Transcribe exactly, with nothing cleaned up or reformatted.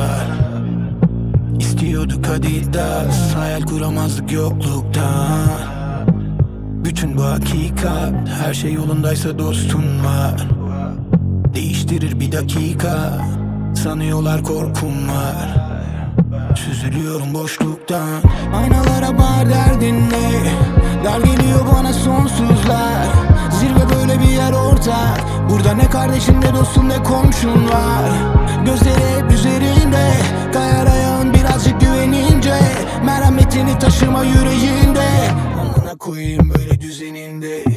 İstiyorduk Adidas, hayal kuramazdık yokluktan. Bütün bu hakikat, her şey yolundaysa dostun var. Değiştirir bir dakika, sanıyorlar korkum var. Süzülüyorum boşluktan, aynalara bağır derdin ne? Dar geliyor bana sonsuzlar. Zirve böyle bir yer ortak. Burada ne kardeşin ne dostun ne komşun var. Gözleri hep üzerinde, kayar ayağın birazcık güvenince. Merhametini taşıma yüreğinde. Amına koyayım böyle düzeninde.